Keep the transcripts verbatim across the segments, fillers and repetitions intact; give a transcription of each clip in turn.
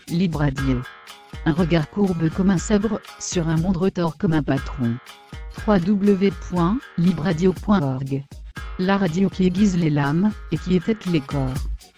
Libre Radio. Un regard courbe comme un sabre, sur un monde retors comme un patron. w w w point libre radio point org. La radio qui aiguise les lames, et qui étête les corps.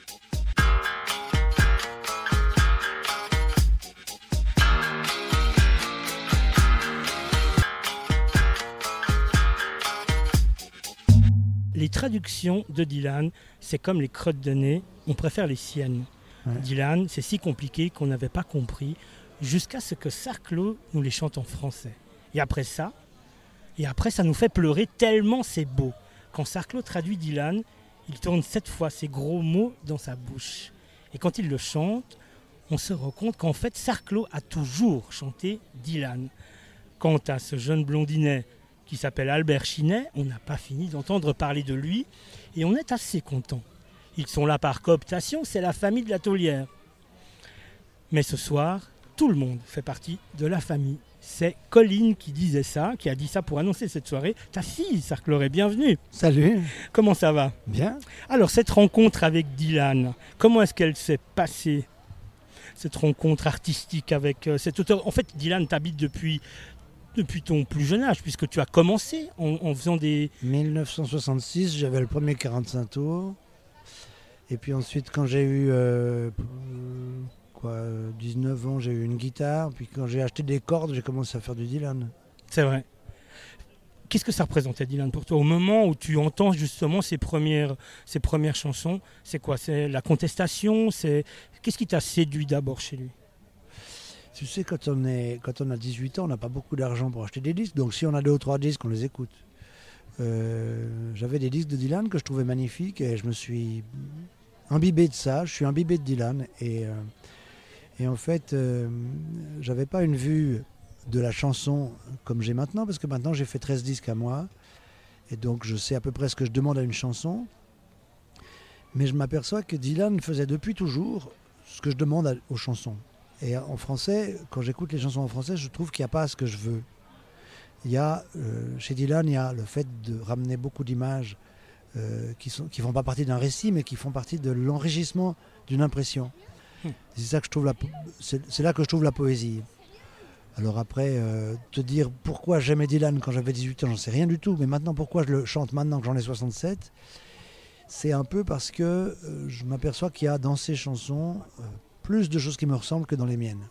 Les traductions de Dylan, c'est comme les crottes de nez, on préfère les siennes. Ouais. Dylan, c'est si compliqué qu'on n'avait pas compris, jusqu'à ce que Sarclot nous les chante en français. Et après ça, et après ça nous fait pleurer tellement c'est beau. Quand Sarclot traduit Dylan, il tourne sept fois ces gros mots dans sa bouche. Et quand il le chante, on se rend compte qu'en fait Sarclot a toujours chanté Dylan. Quant à ce jeune blondinet qui s'appelle Albert Chinet, on n'a pas fini d'entendre parler de lui et on est assez content. Ils sont là par cooptation, c'est la famille de la taulière. Mais ce soir, tout le monde fait partie de la famille. C'est Colline qui disait ça, qui a dit ça pour annoncer cette soirée. Ta fille, Sarclot, bienvenue. Salut. Comment ça va ? Bien. Alors, cette rencontre avec Dylan, comment est-ce qu'elle s'est passée ? Cette rencontre artistique avec euh, cet auteur. En fait, Dylan t'habite depuis... depuis ton plus jeune âge, puisque tu as commencé en, en faisant des... dix-neuf cent soixante-six, j'avais le premier quarante-cinq tours. Et puis ensuite, quand j'ai eu euh, quoi, dix-neuf ans, j'ai eu une guitare. Puis quand j'ai acheté des cordes, j'ai commencé à faire du Dylan. C'est vrai. Qu'est-ce que ça représentait, Dylan, pour toi ? Au moment où tu entends justement ces premières, ces premières chansons, c'est quoi ? C'est la contestation ? C'est... Qu'est-ce qui t'a séduit d'abord chez lui ? Tu sais, quand on, est, quand on a dix-huit ans, on n'a pas beaucoup d'argent pour acheter des disques. Donc si on a deux ou trois disques, on les écoute. Euh, j'avais des disques de Dylan que je trouvais magnifiques et je me suis imbibé de ça. Je suis imbibé de Dylan. Et, euh, et en fait, euh, j'avais pas une vue de la chanson comme j'ai maintenant, parce que maintenant j'ai fait treize disques à moi. Et donc je sais à peu près ce que je demande à une chanson. Mais je m'aperçois que Dylan faisait depuis toujours ce que je demande à, aux chansons. Et en français, quand j'écoute les chansons en français, je trouve qu'il n'y a pas ce que je veux. Il y a, euh, chez Dylan, il y a le fait de ramener beaucoup d'images euh, qui ne qui font pas partie d'un récit, mais qui font partie de l'enrichissement d'une impression. Mmh. C'est, ça que je trouve la, c'est, c'est là que je trouve la poésie. Alors après, euh, te dire pourquoi j'aimais Dylan quand j'avais dix-huit ans, j'en sais rien du tout. Mais maintenant, pourquoi je le chante maintenant que j'en ai soixante-sept, c'est un peu parce que euh, je m'aperçois qu'il y a dans ces chansons... Euh, plus de choses qui me ressemblent que dans les miennes.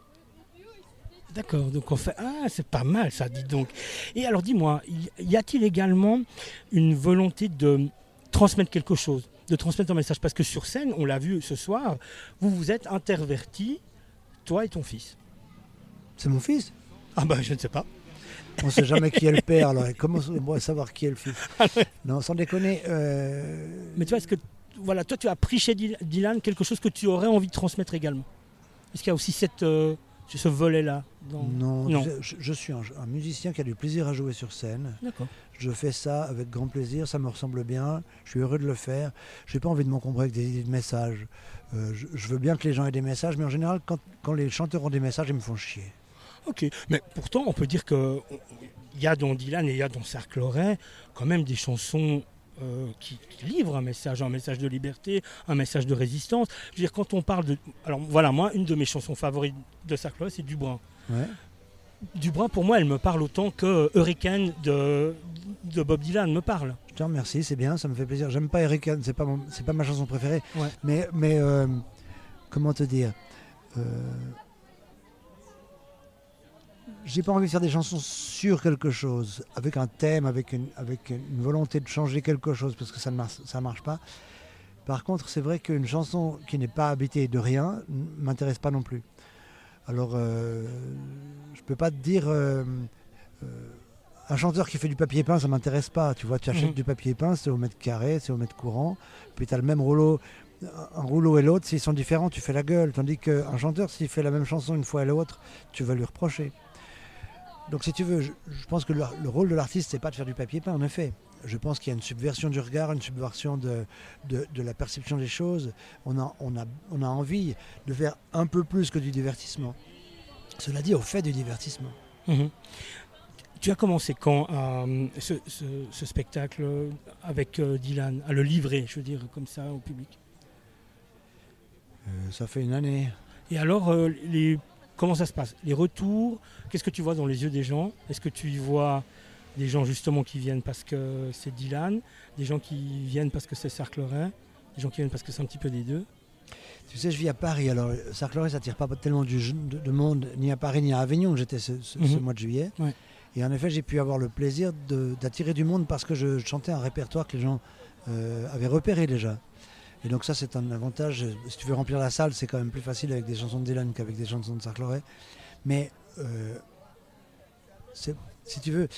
D'accord, donc on fait... Ah, c'est pas mal ça, dis donc. Et alors dis-moi, y a-t-il également une volonté de transmettre quelque chose, de transmettre un message ? Parce que sur scène, on l'a vu ce soir, vous vous êtes intervertis, toi et ton fils. C'est mon fils ? Ah bah je ne sais pas. On ne sait jamais qui est le père, alors comment on va savoir qui est le fils ? Non, sans déconner... Euh... Mais tu vois, est-ce que... Voilà, toi tu as pris chez Dylan quelque chose que tu aurais envie de transmettre également. Est-ce qu'il y a aussi cette, euh, ce volet-là dans... Non, non. Je, je suis un, un musicien qui a du plaisir à jouer sur scène. D'accord. Je fais ça avec grand plaisir, ça me ressemble bien, je suis heureux de le faire. Je n'ai pas envie de m'encombrer avec des idées de messages. Euh, je, je veux bien que les gens aient des messages, mais en général, quand, quand les chanteurs ont des messages, ils me font chier. Ok, mais pourtant on peut dire qu'il y a dans Dylan et il y a dans Sarclot quand même des chansons... Euh, qui, qui livre un message, un message de liberté, un message de résistance. Je veux dire, quand on parle de... Alors voilà, moi, une de mes chansons favorites de Sarclot, c'est Dubrun. Ouais. Dubrun, pour moi, elle me parle autant que Hurricane de, de Bob Dylan me parle. Je te remercie, c'est bien, ça me fait plaisir. J'aime pas Hurricane, c'est pas, mon, c'est pas ma chanson préférée. Ouais. Mais, mais euh, comment te dire euh, j'ai pas envie de faire des chansons sur quelque chose, avec un thème, avec une, avec une volonté de changer quelque chose, parce que ça ne marche, ça marche pas. Par contre, c'est vrai qu'une chanson qui n'est pas habitée de rien ne m'intéresse pas non plus. Alors, euh, je peux pas te dire... Euh, euh, un chanteur qui fait du papier peint, ça m'intéresse pas. Tu vois, tu achètes mmh. du papier peint, c'est au mètre carré, c'est au mètre courant. Puis tu as le même rouleau. Un rouleau et l'autre, s'ils sont différents, tu fais la gueule. Tandis qu'un chanteur, s'il fait la même chanson une fois et l'autre, tu vas lui reprocher. Donc si tu veux, je, je pense que le, le rôle de l'artiste, c'est pas de faire du papier peint, en effet. Je pense qu'il y a une subversion du regard, une subversion de, de, de la perception des choses. On a, on, a, on a envie de faire un peu plus que du divertissement. Cela dit, au fait du divertissement. Mmh. Tu as commencé quand euh, ce, ce, ce spectacle avec euh, Dylan, à le livrer, je veux dire, comme ça, au public ? euh, Ça fait une année. Et alors, euh, les, comment ça se passe? Les retours, qu'est-ce que tu vois dans les yeux des gens? Est-ce que tu y vois des gens justement qui viennent parce que c'est Dylan, des gens qui viennent parce que c'est Cercle-Lorrain, des gens qui viennent parce que c'est un petit peu des deux? Tu sais, je vis à Paris, alors Cercle-Lorrain, ça attire pas tellement du, de, de monde, ni à Paris, ni à Avignon, où j'étais ce, ce, mm-hmm. ce mois de juillet. Ouais. Et en effet, j'ai pu avoir le plaisir de, d'attirer du monde parce que je, je chantais un répertoire que les gens euh, avaient repéré déjà. Et donc ça, c'est un avantage. Si tu veux remplir la salle, c'est quand même plus facile avec des chansons de Dylan qu'avec des chansons de Cercle-Lorrain. Mais, euh, c'est, si tu veux,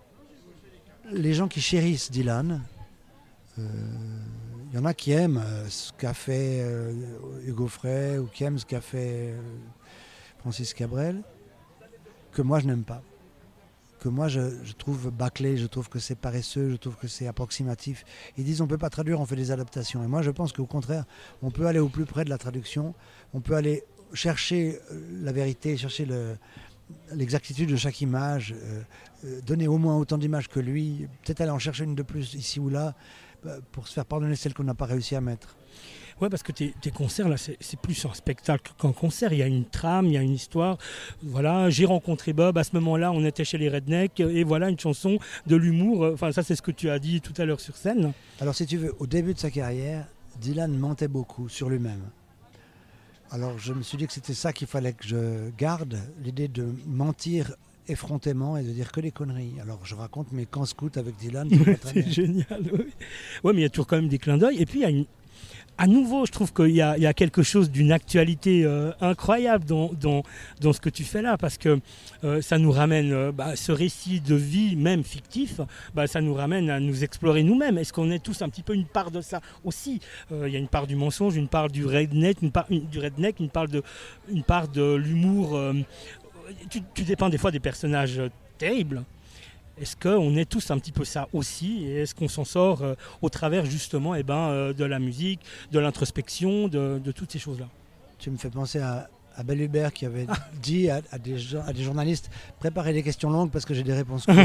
les gens qui chérissent Dylan, il euh, y en a qui aiment euh, ce qu'a fait euh, Hugo Frey ou qui aiment ce qu'a fait euh, Francis Cabrel, que moi je n'aime pas. Que moi je, je trouve bâclé, je trouve que c'est paresseux, je trouve que c'est approximatif. Ils disent on ne peut pas traduire, on fait des adaptations. Et moi je pense qu'au contraire, on peut aller au plus près de la traduction, on peut aller chercher la vérité, chercher le, l'exactitude de chaque image, euh, euh, donner au moins autant d'images que lui, peut-être aller en chercher une de plus ici ou là, euh, pour se faire pardonner celle qu'on n'a pas réussi à mettre. Ouais, parce que tes, tes concerts, là, c'est, c'est plus un spectacle qu'un concert. Il y a une trame, il y a une histoire. Voilà, j'ai rencontré Bob, à ce moment-là, on était chez les Rednecks, et voilà une chanson de l'humour. Enfin, ça, c'est ce que tu as dit tout à l'heure sur scène. Alors, si tu veux, au début de sa carrière, Dylan mentait beaucoup sur lui-même. Alors, je me suis dit que c'était ça qu'il fallait que je garde, l'idée de mentir effrontément et de dire que des conneries. Alors, je raconte mes camps scouts avec Dylan. C'est génial, oui. Ouais, mais il y a toujours quand même des clins d'œil. Et puis, il y a une... À nouveau, je trouve qu'il y a, il y a quelque chose d'une actualité euh, incroyable dans, dans, dans ce que tu fais là, parce que euh, ça nous ramène, euh, bah, ce récit de vie, même fictif, bah, ça nous ramène à nous explorer nous-mêmes. Est-ce qu'on est tous un petit peu une part de ça aussi? euh, Il y a une part du mensonge, une part du redneck, une part, une, du redneck, une part de, une part de l'humour. Euh, tu, tu dépeins des fois des personnages terribles. Est-ce qu'on est tous un petit peu ça aussi? Et est-ce qu'on s'en sort euh, au travers justement eh ben, euh, de la musique, de l'introspection, de, de toutes ces choses-là? Tu me fais penser à, à Belle Hubert qui avait ah. dit à, à, des, à des journalistes « Préparez des questions longues parce que j'ai des réponses courtes. »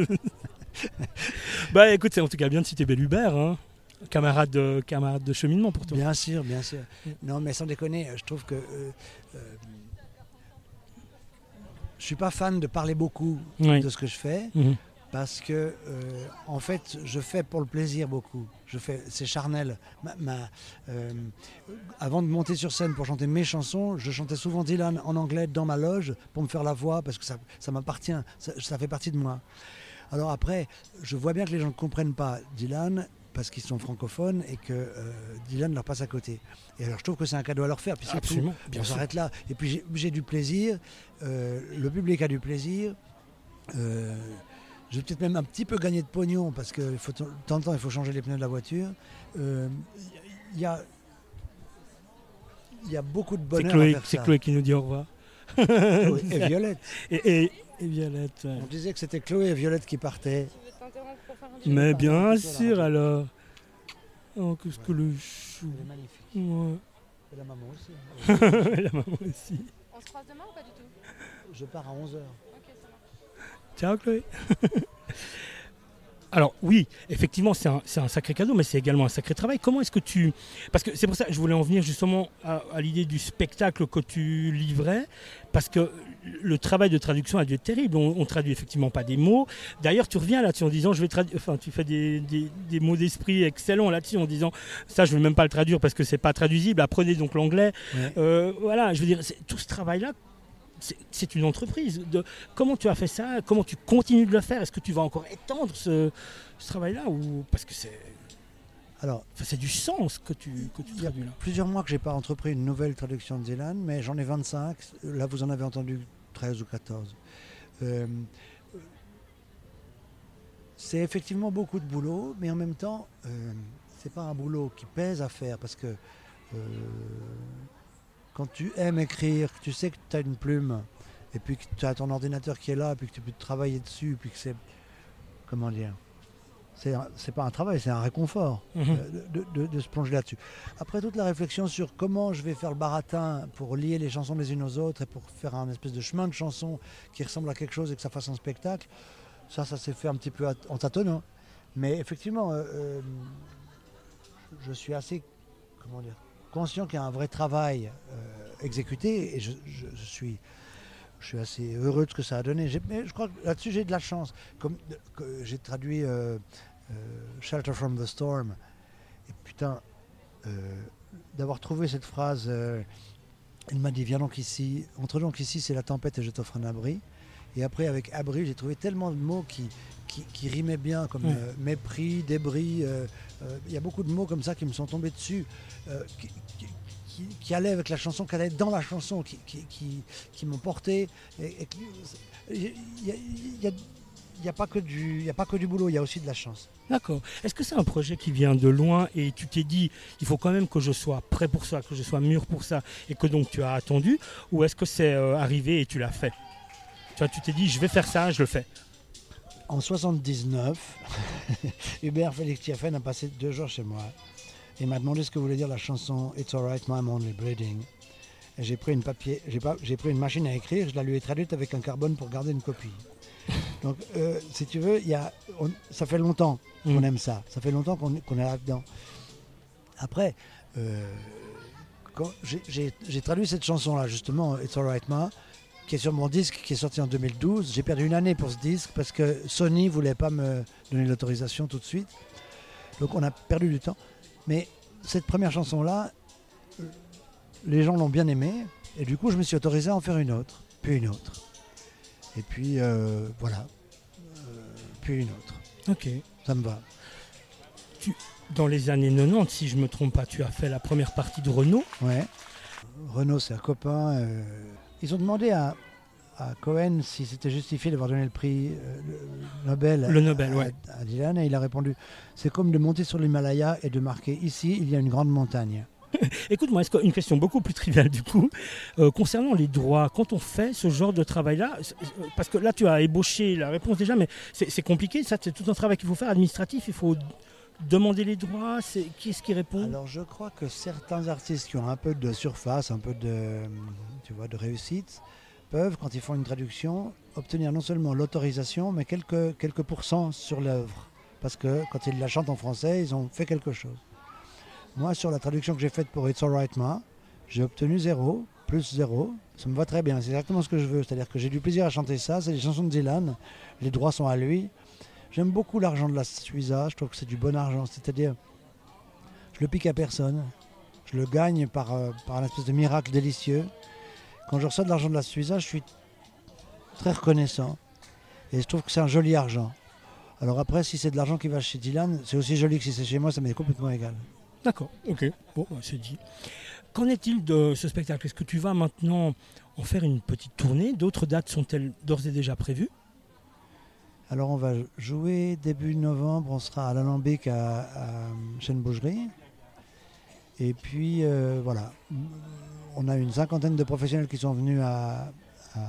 Bah écoute, c'est en tout cas bien de citer Belle Hubert, hein. Camarade, de, camarade de cheminement pour toi. Bien sûr, bien sûr. Non mais sans déconner, je trouve que... Euh, euh, je ne suis pas fan de parler beaucoup oui. de ce que je fais mmh. parce que, euh, en fait, je fais pour le plaisir beaucoup. Je fais, c'est charnel. Ma, ma, euh, avant de monter sur scène pour chanter mes chansons, je chantais souvent Dylan en anglais dans ma loge pour me faire la voix parce que ça, ça m'appartient, ça, ça fait partie de moi. Alors après, je vois bien que les gens ne comprennent pas Dylan parce qu'ils sont francophones et que euh, Dylan leur passe à côté. Et alors je trouve que c'est un cadeau à leur faire. Puis c'est Absolument, tout. Bien on sûr. s'arrête là. Et puis j'ai, j'ai du plaisir, euh, le public a du plaisir. Euh, je vais peut-être même un petit peu gagner de pognon parce que de temps en temps il faut changer les pneus de la voiture. Il euh, y, y, a, y a beaucoup de bonheur c'est Chloé, à faire c'est ça. Chloé qui nous dit au revoir. Chloé et Violette. Et, et, et Violette. Ouais. On disait que c'était Chloé et Violette qui partaient. Mais bien sûr alors. Oh, qu'est-ce ouais. que le chou. Elle est magnifique. Ouais. Et la maman aussi. Et la maman aussi. On se croise demain ou pas du tout? Je pars à onze heures. Ok, ça marche. Ciao Chloé. Alors oui, effectivement, c'est un, c'est un sacré cadeau, mais c'est également un sacré travail. Comment est-ce que tu... Parce que c'est pour ça que je voulais en venir justement à, à l'idée du spectacle que tu livrais, parce que le travail de traduction a dû être terrible. On, on traduit effectivement pas des mots. D'ailleurs, tu reviens là-dessus en disant, je vais traduire... Enfin, tu fais des, des, des mots d'esprit excellents là-dessus en disant, ça, je ne vais même pas le traduire parce que c'est pas traduisible. Apprenez donc l'anglais. Ouais. Euh, voilà, je veux dire, c'est, tout ce travail-là, C'est, c'est une entreprise. De, comment tu as fait ça? Comment tu continues de le faire? Est-ce que tu vas encore étendre ce, ce travail-là ou... Parce que c'est, Alors, enfin, c'est du sens que tu, que tu traduis là. Plusieurs mois que je n'ai pas entrepris une nouvelle traduction de Dylan, mais j'en ai vingt-cinq. Là, vous en avez entendu treize ou quatorze. Euh, c'est effectivement beaucoup de boulot, mais en même temps, euh, ce n'est pas un boulot qui pèse à faire parce que... Euh, Quand tu aimes écrire, que tu sais que tu as une plume, et puis que tu as ton ordinateur qui est là, et puis que tu peux travailler dessus, puis que c'est... Comment dire? C'est, un, c'est pas un travail, c'est un réconfort mmh. euh, de, de, de se plonger là-dessus. Après toute la réflexion sur comment je vais faire le baratin pour lier les chansons les unes aux autres et pour faire un espèce de chemin de chansons qui ressemble à quelque chose et que ça fasse un spectacle, ça, ça s'est fait un petit peu en tâtonnant. Mais effectivement, euh, euh, je suis assez... Comment dire? conscient qu'il y a un vrai travail euh, exécuté et je, je, je suis... Je suis assez heureux de ce que ça a donné. J'ai, mais je crois que là-dessus, j'ai de la chance. Comme, que j'ai traduit euh, euh, Shelter from the Storm. Et putain, euh, d'avoir trouvé cette phrase, euh, il m'a dit, viens donc ici. Entre donc ici, c'est la tempête et je t'offre un abri. Et après, avec abri, j'ai trouvé tellement de mots qui, qui, qui rimaient bien, comme mmh. euh, mépris, débris. Il euh, euh, y a beaucoup de mots comme ça qui me sont tombés dessus. Euh, qui, qui, Qui, qui allait avec la chanson, qui allait dans la chanson, qui, qui, qui, qui m'ont porté. Il n'y a, a, a pas que du boulot, il y a aussi de la chance. D'accord. Est-ce que c'est un projet qui vient de loin et tu t'es dit, il faut quand même que je sois prêt pour ça, que je sois mûr pour ça, et que donc tu as attendu, ou est-ce que c'est euh, arrivé et tu l'as fait? Tu vois, tu t'es dit, je vais faire ça, je le fais. En soixante-dix-neuf, Hubert Félix Tiefen a passé deux jours chez moi. Il m'a demandé ce que voulait dire la chanson It's Alright, I'm Only Bleeding. Et j'ai pris une papier, j'ai, pas, j'ai pris une machine à écrire, je la lui ai traduite avec un carbone pour garder une copie. Donc, euh, si tu veux, y a, on, ça fait longtemps qu'on mmh. aime ça. Ça fait longtemps qu'on, qu'on est là-dedans. Après, euh, quand j'ai, j'ai, j'ai traduit cette chanson-là, justement, It's Alright, Ma, qui est sur mon disque, qui est sorti en deux mille douze. J'ai perdu une année pour ce disque parce que Sony ne voulait pas me donner l'autorisation tout de suite. Donc, on a perdu du temps. Mais cette première chanson-là, les gens l'ont bien aimée. Et du coup, je me suis autorisé à en faire une autre, puis une autre. Et puis, euh, voilà. Euh, puis une autre. Ok. Ça me va. Tu, dans les années quatre-vingt-dix, si je ne me trompe pas, tu as fait la première partie de Renaud. Ouais. Renaud, c'est un copain. Euh, ils ont demandé à, à Cohen si c'était justifié d'avoir donné le prix euh, le Nobel, le Nobel à, ouais. à Dylan. Et il a répondu, c'est comme de monter sur l'Himalaya et de marquer ici, il y a une grande montagne. Écoute-moi, est-ce une question beaucoup plus triviale du coup, euh, concernant les droits, quand on fait ce genre de travail-là, parce que là tu as ébauché la réponse déjà, mais c'est, c'est compliqué, ça c'est tout un travail qu'il faut faire, administratif, il faut demander les droits, c'est, qui est-ce qui répond? Alors je crois que certains artistes qui ont un peu de surface, un peu de, tu vois, de réussite, peuvent, quand ils font une traduction, obtenir non seulement l'autorisation, mais quelques, quelques pourcents sur l'œuvre. Parce que quand ils la chantent en français, ils ont fait quelque chose. Moi, sur la traduction que j'ai faite pour It's Alright Ma, j'ai obtenu zéro, plus zéro. Ça me va très bien, c'est exactement ce que je veux. C'est-à-dire que j'ai du plaisir à chanter ça, c'est les chansons de Dylan, les droits sont à lui. J'aime beaucoup l'argent de la Suiza, je trouve que c'est du bon argent. C'est-à-dire, je le pique à personne, je le gagne par, euh, par un espèce de miracle délicieux. Quand je reçois de l'argent de la Suiza, je suis très reconnaissant. Et je trouve que c'est un joli argent. Alors après, si c'est de l'argent qui va chez Dylan, c'est aussi joli que si c'est chez moi, ça m'est complètement égal. D'accord, ok, bon, bah, c'est dit. Qu'en est-il de ce spectacle? Est-ce que tu vas maintenant en faire une petite tournée? D'autres dates sont-elles d'ores et déjà prévues? Alors on va jouer début novembre, on sera à l'Alambic à, à Chêne-Bougerie. Et puis euh, voilà, on a une cinquantaine de professionnels qui sont venus à, à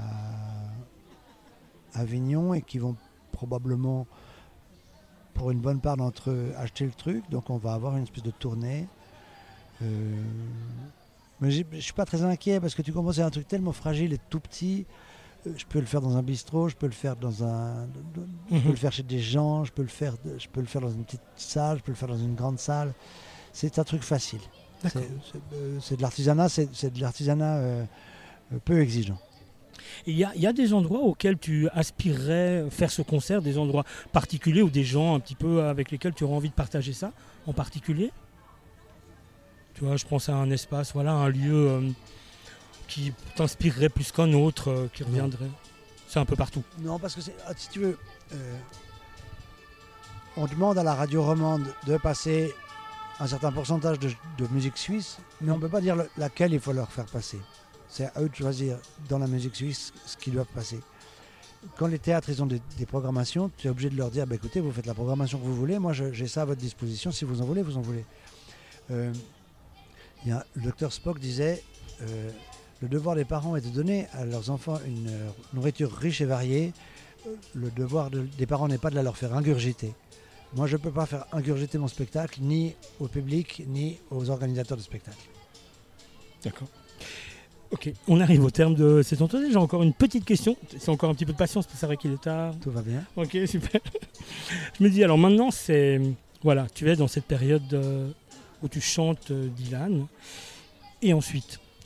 Avignon et qui vont probablement, pour une bonne part d'entre eux, acheter le truc. Donc on va avoir une espèce de tournée. Euh, mais je ne suis pas très inquiet parce que tu comprends, c'est un truc tellement fragile et tout petit. Je peux le faire dans un bistrot, je peux le faire dans un, je peux le faire chez des gens, je peux le faire, je peux le faire dans une petite salle, je peux le faire dans une grande salle. C'est un truc facile. C'est, c'est, euh, c'est de l'artisanat, c'est, c'est de l'artisanat euh, peu exigeant. Il y, y a des endroits auxquels tu aspirerais faire ce concert, des endroits particuliers ou des gens un petit peu avec lesquels tu aurais envie de partager ça en particulier? Tu vois, je pense à un espace, voilà, un lieu euh, qui t'inspirerait plus qu'un autre, euh, qui reviendrait. Non. C'est un peu partout. Non, parce que c'est, si tu veux, euh, on demande à la radio romande de passer un certain pourcentage de, de musique suisse, mais on ne peut pas dire le, laquelle il faut leur faire passer. C'est à eux de choisir dans la musique suisse ce qu'ils doivent passer. Quand les théâtres ils ont des, des programmations, tu es obligé de leur dire bah, écoutez, vous faites la programmation que vous voulez, moi je, j'ai ça à votre disposition, si vous en voulez, vous en voulez. Euh, y a, le docteur Spock disait euh, le devoir des parents est de donner à leurs enfants une euh, nourriture riche et variée. Le devoir de, des parents n'est pas de la leur faire ingurgiter. Moi, je ne peux pas faire ingurgiter mon spectacle, ni au public, ni aux organisateurs de spectacle. D'accord. Ok, on arrive au terme de cet entretien. J'ai encore une petite question. C'est encore un petit peu de patience, parce que c'est vrai qu'il est tard. Tout va bien. Ok, super. Je me dis, alors maintenant, c'est... Voilà, tu es dans cette période où tu chantes Dylan. Et ensuite,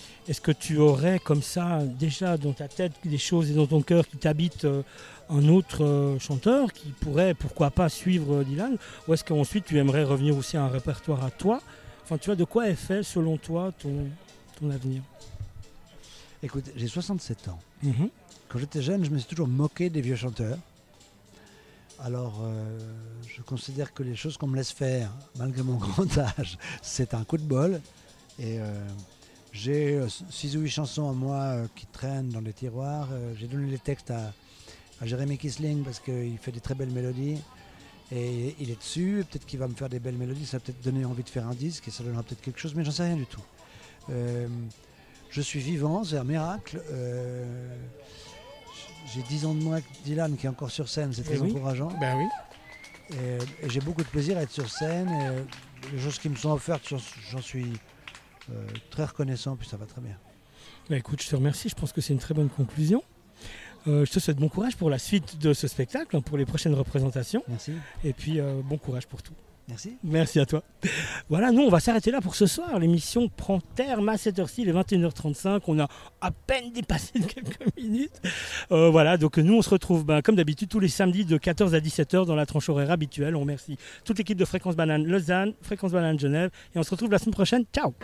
Est-ce que tu aurais comme ça déjà dans ta tête des choses et dans ton cœur qui t'habitent euh, un autre euh, chanteur qui pourrait pourquoi pas suivre euh, Dylan, ou est-ce qu'ensuite tu aimerais revenir aussi à un répertoire à toi? Enfin, tu vois, de quoi est fait selon toi ton, ton avenir? Écoute, j'ai soixante-sept ans. Mm-hmm. Quand j'étais jeune, je me suis toujours moqué des vieux chanteurs. Alors, euh, je considère que les choses qu'on me laisse faire, malgré mon grand âge, c'est un coup de bol. Et euh, j'ai euh, six ou huit chansons à moi euh, qui traînent dans les tiroirs. Euh, j'ai donné les textes à, à Jérémy Kisling parce qu'il fait des très belles mélodies. Et il est dessus, peut-être qu'il va me faire des belles mélodies, ça va peut-être donner envie de faire un disque et ça donnera peut-être quelque chose, mais j'en sais rien du tout. Euh, je suis vivant, c'est un miracle. Euh, j'ai dix ans de moins que Dylan qui est encore sur scène, c'est très oui. encourageant. Ben oui. Et, et j'ai beaucoup de plaisir à être sur scène. Et les choses qui me sont offertes, j'en, j'en suis euh, très reconnaissant, puis ça va très bien. Ben écoute, je te remercie, je pense que c'est une très bonne conclusion. Euh, je te souhaite bon courage pour la suite de ce spectacle, pour les prochaines représentations. Merci. Et puis euh, bon courage pour tout. Merci. Merci à toi. Voilà, nous on va s'arrêter là pour ce soir. L'émission prend terme à cette heure-ci, il est vingt et une heures trente-cinq. On a à peine dépassé de quelques minutes. Euh, voilà, donc nous on se retrouve ben, comme d'habitude tous les samedis de quatorze à dix-sept heures dans la tranche horaire habituelle. On remercie toute l'équipe de Fréquence Banane Lausanne, Fréquence Banane Genève. Et on se retrouve la semaine prochaine. Ciao.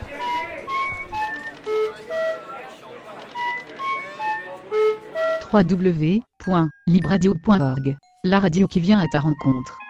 w w w point libradio point org, la radio qui vient à ta rencontre.